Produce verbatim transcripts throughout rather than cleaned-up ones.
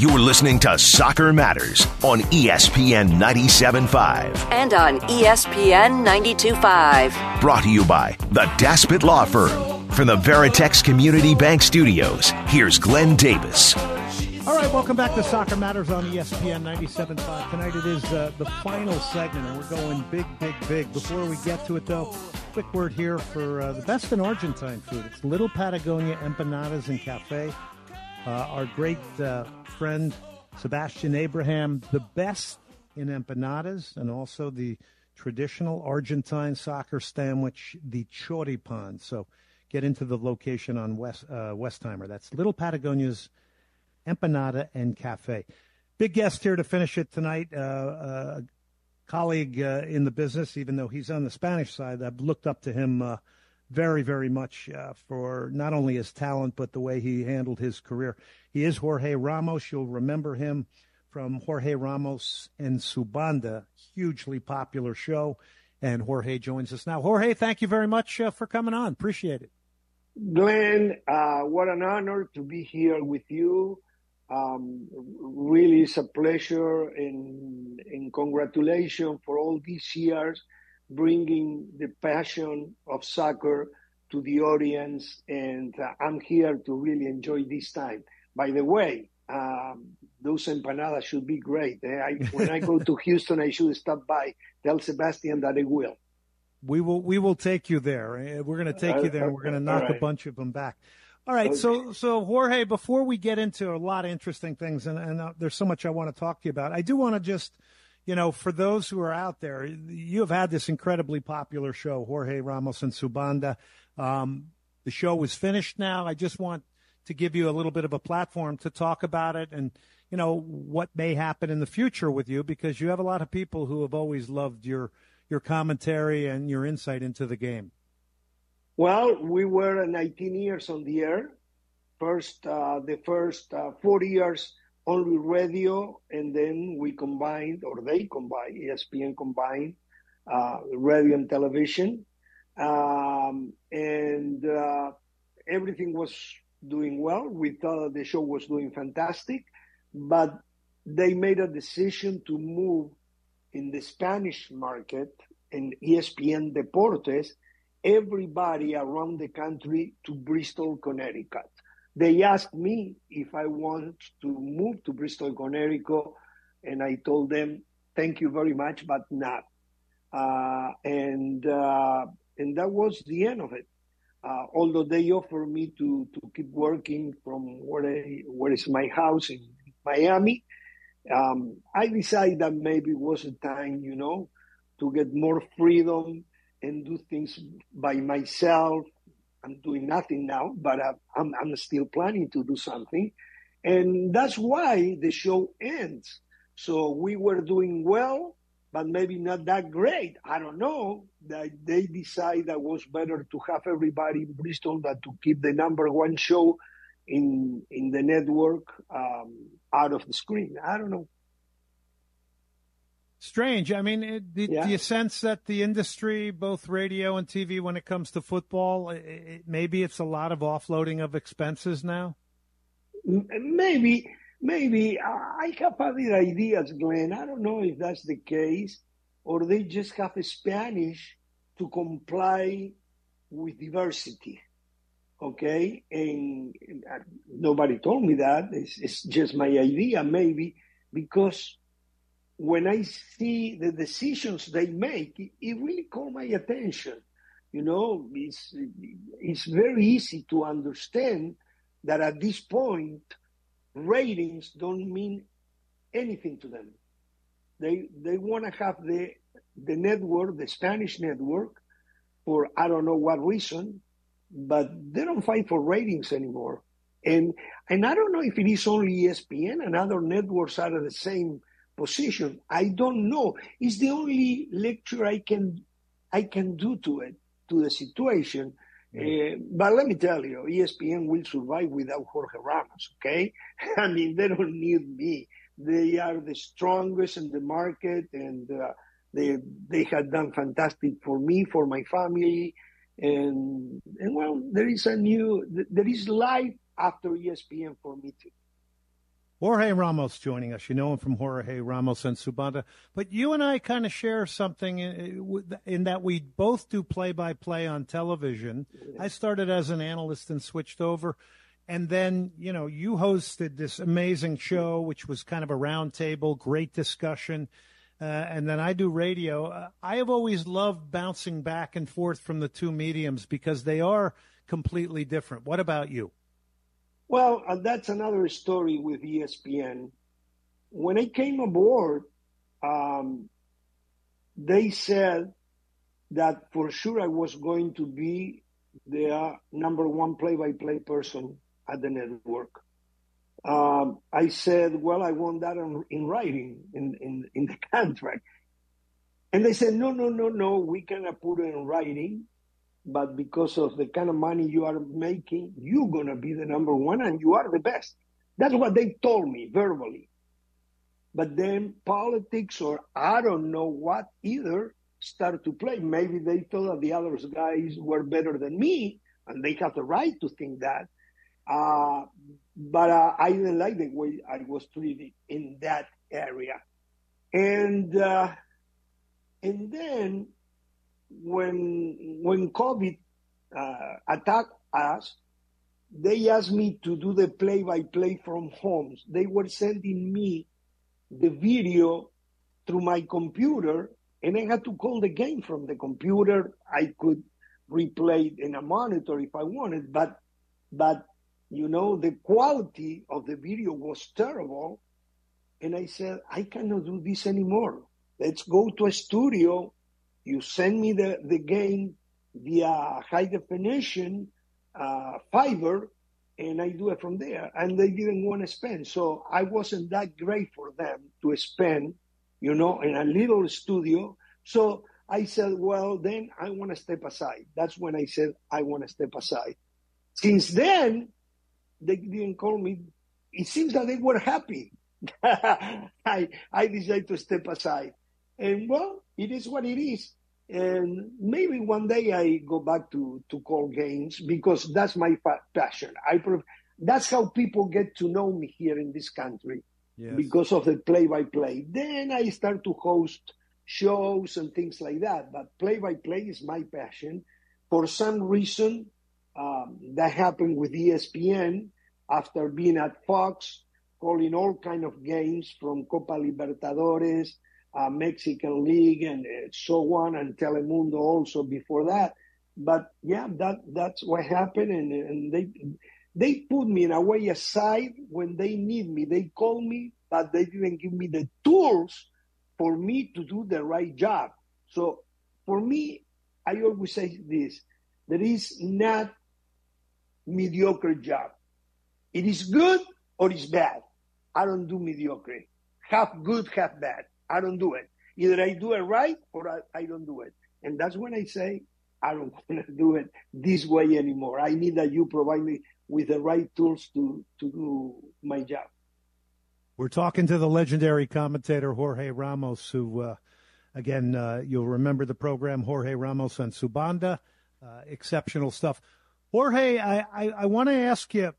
You're listening to Soccer Matters on E S P N ninety-seven point five. And on E S P N ninety-two point five. Brought to you by the Daspit Law Firm. From the Veritex Community Bank Studios, here's Glenn Davis. All right, welcome back to Soccer Matters on E S P N ninety-seven point five. Tonight it is uh, the final segment, and we're going big, big, big. Before we get to it, though, quick word here for uh, the best in Argentine food. It's Little Patagonia Empanadas and Cafe. Uh, our great uh, friend Sebastian Abraham, the best in empanadas, and also the traditional Argentine soccer sandwich, the choripan. So get into the location on West uh, Westheimer. That's Little Patagonia's Empanada and Cafe. Big guest here to finish it tonight, uh, a colleague uh, in the business, even though he's on the Spanish side. I've looked up to him uh, very, very much uh, for not only his talent, but the way he handled his career. He is Jorge Ramos. You'll remember him from Jorge Ramos and Su Banda, hugely popular show. And Jorge joins us now. Jorge, thank you very much uh, for coming on. Appreciate it. Glenn, uh, what an honor to be here with you. Um, really, it's a pleasure, and, and congratulations for all these years bringing the passion of soccer to the audience, and uh, I'm here to really enjoy this time. By the way, um, those empanadas should be great. I, when I go to Houston, I should stop by. Tell Sebastian that I will. We will we will take you there. We're going to take you there, and we're going to knock right. a bunch of them back. All right, okay. so so Jorge, before we get into a lot of interesting things, and, and uh, there's so much I want to talk to you about, I do want to just, you know, for those who are out there, you have had this incredibly popular show, Jorge Ramos and Su Banda. Um, the show is finished now. I just want to give you a little bit of a platform to talk about it and, you know, what may happen in the future with you, because you have a lot of people who have always loved your your commentary and your insight into the game. Well, we were nineteen years on the air. First, uh, the first uh, four years only radio, and then we combined, or they combined, E S P N combined uh, radio and television. Um, and uh, everything was doing well. We thought the show was doing fantastic, but they made a decision to move in the Spanish market and E S P N Deportes, everybody around the country to Bristol, Connecticut. They asked me if I want to move to Bristol, Connecticut, and I told them, thank you very much, but not. Uh, and uh, and that was the end of it. Uh, although they offered me to, to keep working from where, I, where is my house in Miami, Um, I decided that maybe it was a time, you know, to get more freedom and do things by myself. I'm doing nothing now, but uh, I'm, I'm still planning to do something. And that's why the show ends. So we were doing well, but maybe not that great. I don't know. That they decided that it was better to have everybody in Bristol than to keep the number one show in in the network um, out of the screen. I don't know. Strange. I mean, it, do, yeah. do you sense that the industry, both radio and T V, when it comes to football, it, it, maybe it's a lot of offloading of expenses now? Maybe. Maybe. I have other ideas, Glenn. I don't know if that's the case, or they just have Spanish to comply with diversity. Okay, and nobody told me that. It's, it's just my idea, maybe, because when I see the decisions they make, it, it really caught my attention. You know, it's it's very easy to understand that at this point, ratings don't mean anything to them. They they want to have the the network, the Spanish network, for I don't know what reason, but they don't fight for ratings anymore. And and I don't know if it is only E S P N and other networks are in the same position. I don't know. It's the only lecture I can I can do to it, to the situation. Mm. Uh, but let me tell you, E S P N will survive without Jorge Ramos, okay? I mean, they don't need me. They are the strongest in the market, and uh, they they have done fantastic for me, for my family. And, and well, there is a new, there is life after E S P N for me too. Jorge Ramos joining us. You know him from Jorge Ramos and Subanda. But you and I kind of share something in, in that we both do play-by-play on television. I started as an analyst and switched over. And then, you know, you hosted this amazing show, which was kind of a round table, great discussion. Uh, and then I do radio. Uh, I have always loved bouncing back and forth from the two mediums because they are completely different. What about you? Well, uh, that's another story with E S P N. When I came aboard, um, they said that for sure I was going to be the uh, number one play-by-play person at the network. Um, I said, well, I want that in, in writing, in, in, in the contract. And they said, no, no, no, no, we cannot put it in writing. But because of the kind of money you are making, you're going to be the number one and you are the best. That's what they told me verbally. But then politics or I don't know what either started to play. Maybe they thought that the other guys were better than me, and they have the right to think that. Uh, but uh, I didn't like the way I was treated in that area. And uh, and then when when COVID uh, attacked us, they asked me to do the play-by-play from homes. They were sending me the video through my computer, and I had to call the game from the computer. I could replay it in a monitor if I wanted, but but you know, the quality of the video was terrible. And I said, I cannot do this anymore. Let's go to a studio. You send me the, the game via high definition, uh, fiber, and I do it from there. And they didn't want to spend. So I wasn't that great for them to spend, you know, in a little studio. So I said, well, then I want to step aside. That's when I said, I want to step aside. Since then, they didn't call me. It seems that they were happy. I I decided to step aside. And, well, it is what it is. And maybe one day I go back to, to call games because that's my pa- passion. I pref- That's how people get to know me here in this country, yes, because of the play-by-play. Then I start to host shows and things like that. But play-by-play is my passion. For some reason, um, that happened with E S P N after being at Fox, calling all kind of games from Copa Libertadores, uh, Mexican League, and uh, so on, and Telemundo also before that. But yeah, that that's what happened, and, and they they put me in a way aside when they need me. They call me, but they didn't give me the tools for me to do the right job. So for me, I always say this: there is not mediocre job. It is good or it's bad. I don't do mediocre. Half good, half bad. I don't do it. Either I do it right or I, I don't do it. And that's when I say, I don't want to do it this way anymore. I need that you provide me with the right tools to, to do my job. We're talking to the legendary commentator Jorge Ramos, who, uh, again, uh, you'll remember the program Jorge Ramos and Subanda. Uh, exceptional stuff. Jorge, I, I, I want to ask you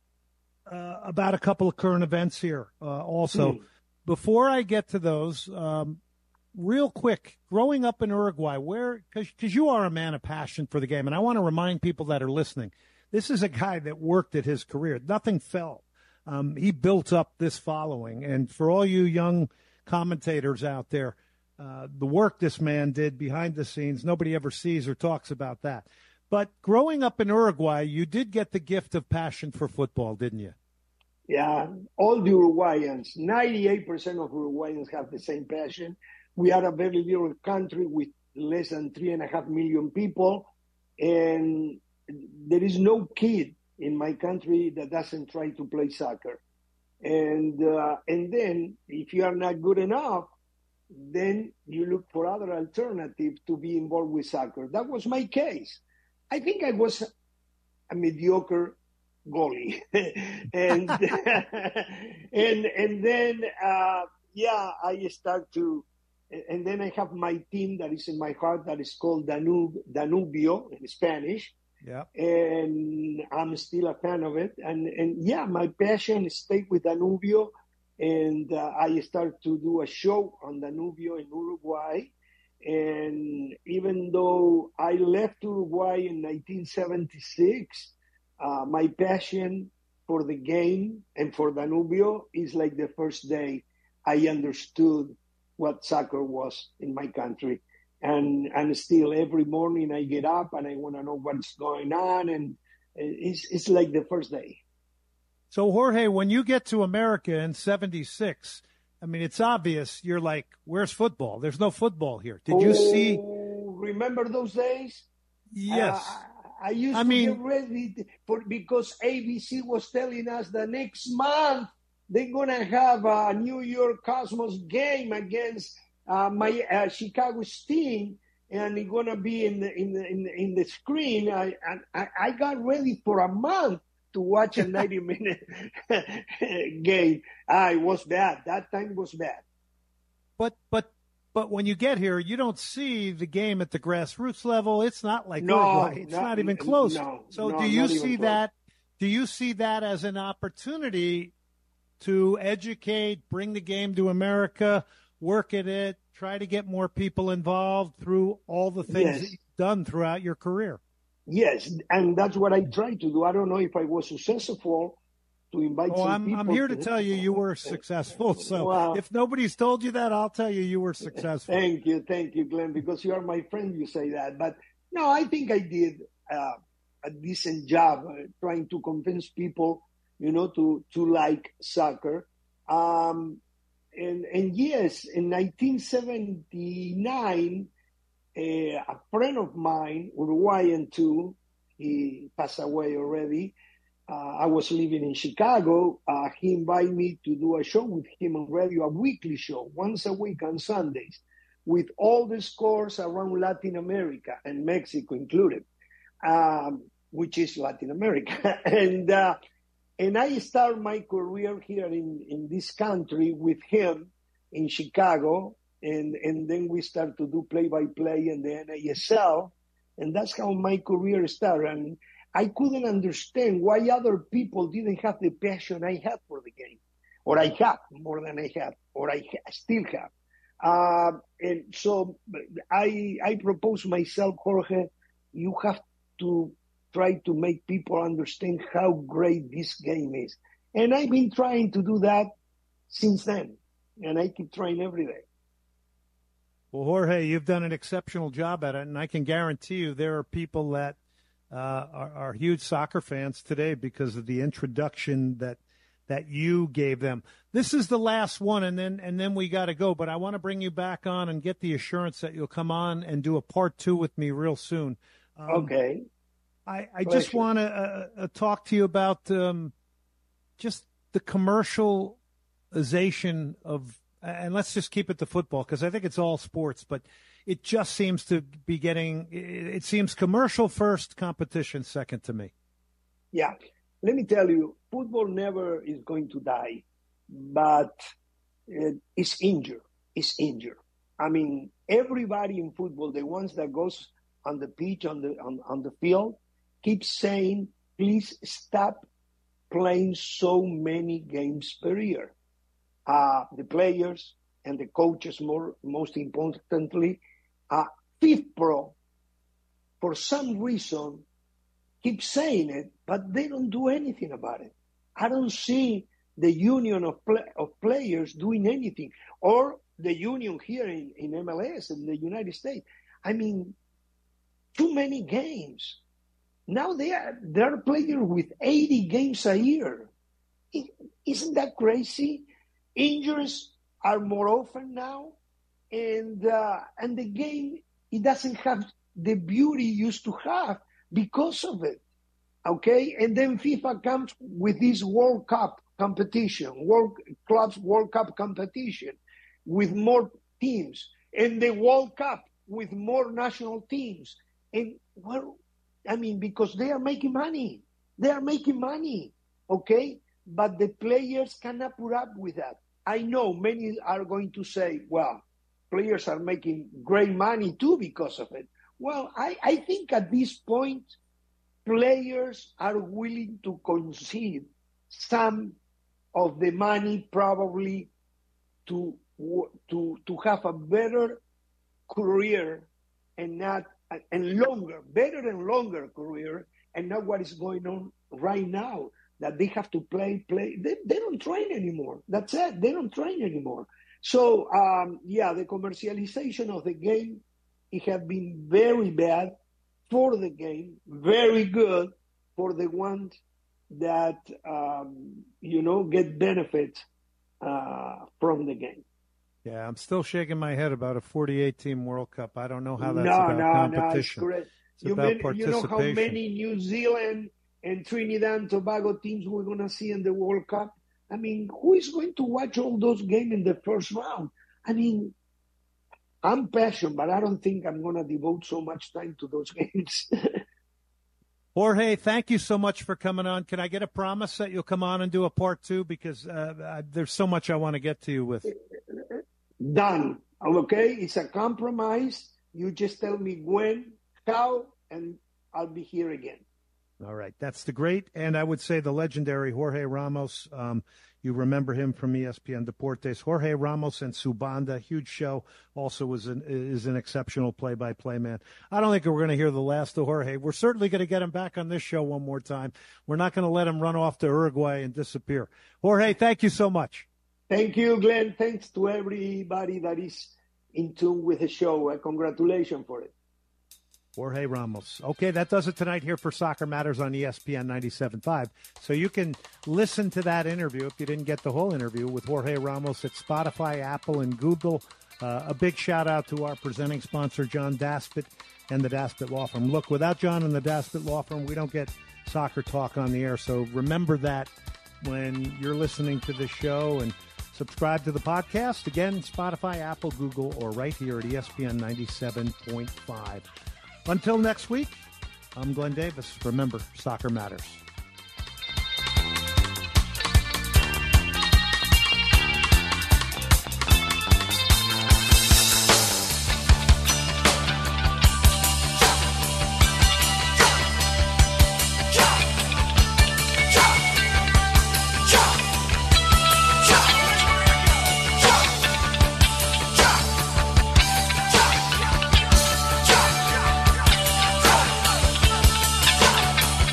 uh, about a couple of current events here uh, also. Mm. Before I get to those, um, real quick, growing up in Uruguay, where, because you are a man of passion for the game, and I want to remind people that are listening, this is a guy that worked at his career. Nothing fell. Um, he built up this following. And for all you young commentators out there, uh, the work this man did behind the scenes, nobody ever sees or talks about that. But growing up in Uruguay, you did get the gift of passion for football, didn't you? Yeah, all the Uruguayans, ninety-eight percent of Uruguayans have the same passion. We are a very little country with less than three and a half million people. And there is no kid in my country that doesn't try to play soccer. And uh, and then if you are not good enough, then you look for other alternatives to be involved with soccer. That was my case. I think I was a mediocre goalie. and, and and then, uh, yeah, I start to, and then I have my team that is in my heart that is called Danube, Danubio in Spanish. Yeah. And I'm still a fan of it. And, and yeah, my passion stayed with Danubio. And uh, I started to do a show on Danubio in Uruguay. And even though I left Uruguay in nineteen seventy-six, uh, my passion for the game and for Danubio is like the first day I understood what soccer was in my country. And and still every morning I get up and I want to know what's going on. And it's, it's like the first day. So, Jorge, when you get to America in seventy-six, I mean, it's obvious you're like, where's football? There's no football here. Did you oh, see? Remember those days? Yes. Uh, I used I to mean, get ready for, because A B C was telling us the next month they're going to have a New York Cosmos game against uh, my uh, Chicago's team, and it's going to be in the, in the, in the, in the screen. I, I, I got ready for a month to watch a ninety minute game. Ah, it was bad. That time was bad. But but but when you get here, you don't see the game at the grassroots level. It's not like no, Uruguay. It's not, not even close. No, so no, do you not see that? Do you see that as an opportunity to educate, bring the game to America, work at it, try to get more people involved through all the things yes. that you've done throughout your career? Yes, and that's what I tried to do. I don't know if I was successful to invite oh, some I'm, people. I'm here to to... tell you you were successful. So wow. If nobody's told you that, I'll tell you you were successful. Thank you. Thank you, Glenn, because you are my friend, you say that. But no, I think I did uh, a decent job uh, trying to convince people, you know, to, to like soccer. Um, and, and yes, in nineteen seventy-nine, Uh, a friend of mine, Uruguayan too, he passed away already. Uh, I was living in Chicago. Uh, he invited me to do a show with him on radio, a weekly show, once a week on Sundays, with all the scores around Latin America and Mexico included, um, which is Latin America. and uh, and I started my career here in, in this country with him in Chicago. And and then we start to do play-by-play in the N A S L, and that's how my career started. And I couldn't understand why other people didn't have the passion I had for the game, or I have more than I have, or I ha- still have. Uh, and so I I propose myself, Jorge, you have to try to make people understand how great this game is. And I've been trying to do that since then, and I keep trying every day. Well, Jorge, you've done an exceptional job at it, and I can guarantee you there are people that uh, are, are huge soccer fans today because of the introduction that that you gave them. This is the last one, and then and then we got to go. But I want to bring you back on and get the assurance that you'll come on and do a part two with me real soon. Um, okay. I, I just want to uh, uh, talk to you about um, just the commercialization of. And let's just keep it to football because I think it's all sports, but it just seems to be getting, it seems commercial first, competition second to me. Yeah. Let me tell you, football never is going to die, but it's injured. It's injured. I mean, everybody in football, the ones that goes on the pitch, on the on, on the field, keep saying, please stop playing so many games per year. Uh, the players and the coaches, more most importantly, uh, FIFPro, for some reason, keep saying it, but they don't do anything about it. I don't see the union of play, of players doing anything, or the union here in, in M L S in the United States. I mean, too many games. Now they are they are players with eighty games a year. It, isn't that crazy? Injuries are more often now, and uh, and the game, it doesn't have the beauty it used to have because of it, okay? And then FIFA comes with this World Cup competition, World Clubs World Cup competition with more teams, and the World Cup with more national teams. And, well, I mean, because they are making money. They are making money, okay? But the players cannot put up with that. I know many are going to say, well, players are making great money too because of it. Well, I, I think at this point, players are willing to concede some of the money probably to to to have a better career and not and longer, better and longer career, and not what is going on right now, that they have to play, play. They, they don't train anymore. That's it. They don't train anymore. So, um, yeah, the commercialization of the game, it has been very bad for the game, very good for the ones that, um, you know, get benefits uh, from the game. Yeah, I'm still shaking my head about a forty-eight team World Cup. I don't know how that's no, about no, competition. No, it's, it's you about mean, participation. You know how many New Zealand and Trinidad and Tobago teams we're going to see in the World Cup? I mean, who is going to watch all those games in the first round? I mean, I'm passionate, but I don't think I'm going to devote so much time to those games. Jorge, thank you so much for coming on. Can I get a promise that you'll come on and do a part two? Because uh, I, there's so much I want to get to you with. Done. Okay? It's a compromise. You just tell me when, how, and I'll be here again. All right. That's the great, and I would say the legendary Jorge Ramos. Um, you remember him from E S P N Deportes. Jorge Ramos and Subanda, huge show. Also was an, is an exceptional play-by-play man. I don't think we're going to hear the last of Jorge. We're certainly going to get him back on this show one more time. We're not going to let him run off to Uruguay and disappear. Jorge, thank you so much. Thank you, Glenn. Thanks to everybody that is in tune with the show. Uh, congratulations for it. Jorge Ramos. Okay, that does it tonight here for Soccer Matters on E S P N ninety-seven point five. So you can listen to that interview, if you didn't get the whole interview, with Jorge Ramos at Spotify, Apple, and Google. Uh, a big shout-out to our presenting sponsor, John Daspit and the Daspit Law Firm. Look, without John and the Daspit Law Firm, we don't get soccer talk on the air. So remember that when you're listening to this show, and subscribe to the podcast. Again, Spotify, Apple, Google, or right here at E S P N ninety-seven point five. Until next week, I'm Glenn Davis. Remember, soccer matters.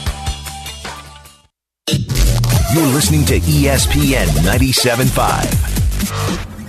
You're listening to E S P N ninety-seven point five.